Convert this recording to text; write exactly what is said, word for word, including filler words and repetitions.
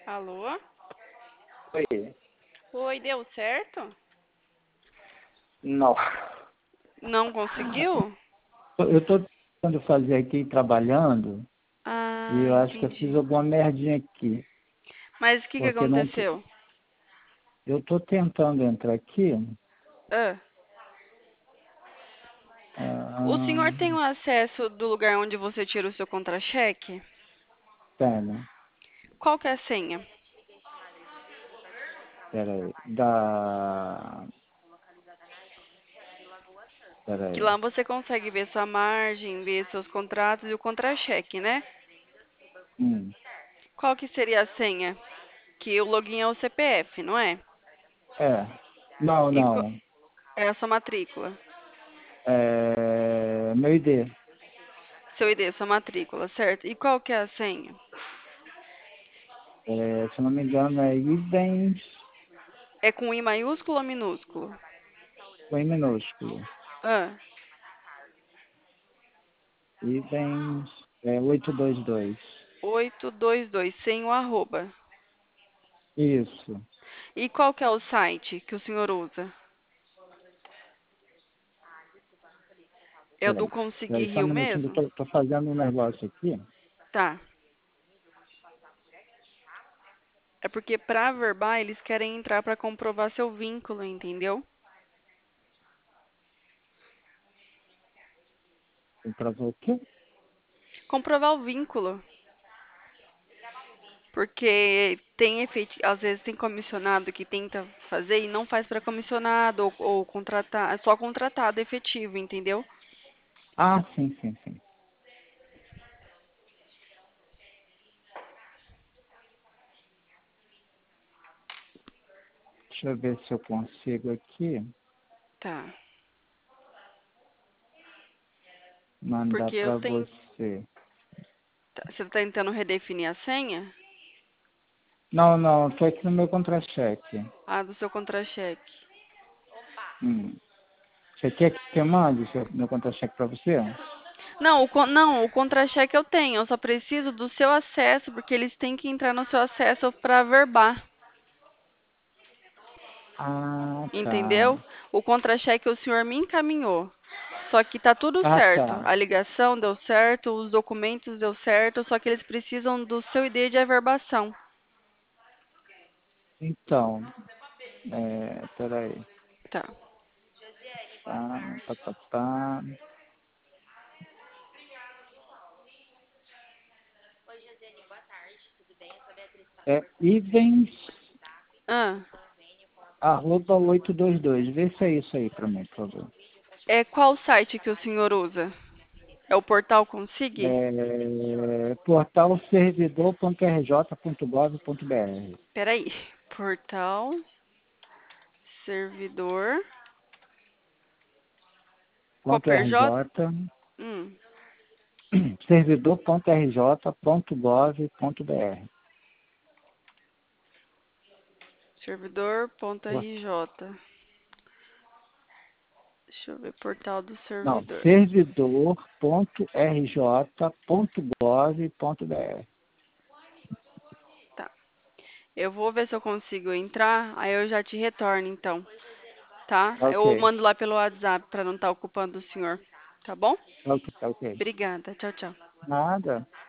Alô? Oi. Oi, deu certo? Não. Não conseguiu? Eu tô tentando fazer aqui, trabalhando, e Ah, eu acho que eu fiz entendi. alguma merdinha aqui. Mas o que que Porque não. aconteceu? Eu tô tentando entrar aqui. Ah, o Ah, senhor tem o acesso do lugar onde você tira o seu contra-cheque? pera, Qual que é a senha? pera aí. Da. Pera Que aí. lá você consegue ver sua margem, ver seus contratos e o contra-cheque, né? Hum, Qual que seria a senha? Que o login é o C P F, não é? é. Não, E qual não. é a sua matrícula? É. Meu I D. Seu I D, sua matrícula, certo? E qual que é a senha? É, se eu não me engano, é itens É com I maiúsculo ou minúsculo? em minúsculo. Ah, Itens é oito dois dois. oito dois dois, sem o arroba. Isso. E qual que é o site que o senhor usa? É o Pera do aí. Pera Consegui aí, só um Rio minutinho que mesmo? eu tô, tô fazendo um negócio aqui. Tá. É porque pra Verbar eles querem entrar pra comprovar seu vínculo, entendeu? Tem pra ver o quê? Comprovar o vínculo. Porque tem efeito, às vezes tem comissionado que tenta fazer e não faz pra comissionado ou, ou contratar, é só contratado efetivo, entendeu? Ah, sim, sim, sim. Deixa eu ver se eu consigo aqui Tá. mandar Porque eu pra tenho. você. Tá, você tá tentando redefinir a senha? Não, não, tô aqui no meu contra-cheque. Ah, do seu contra-cheque. Hum. Você quer que eu mande o seu- meu contra-cheque pra você? Não, o, con- não, o contra-cheque eu tenho. Eu só preciso do seu acesso, porque eles têm que entrar no seu acesso para verbar. Ah, Entendeu? tá. O contra-cheque o senhor me encaminhou. Só que tá tudo Ah, certo. tá. A ligação deu certo, os documentos deu certo, só que eles precisam do seu I D de averbação. Então, é, peraí. Tá. Tá, tá, tá, tá. É itens Ah, arroba oito dois dois. Vê se é isso aí pra mim, por favor. é qual site que o senhor usa? É o portal Consig? É, portal servidor ponto r j ponto gov ponto b r. Peraí. Portal, servidor, Ponto Cooperj? .rj, Hum. servidor ponto r j ponto gov ponto b r. Servidor.rj. Deixa eu ver, portal do Não, servidor. servidor ponto r j ponto gov ponto b r. Tá. Eu vou ver se eu consigo entrar, aí eu já te retorno então, tá? Eu Ok, mando lá pelo WhatsApp pra não estar ocupando o senhor, tá bom? ok, ok. Obrigada. Tchau, tchau. Nada.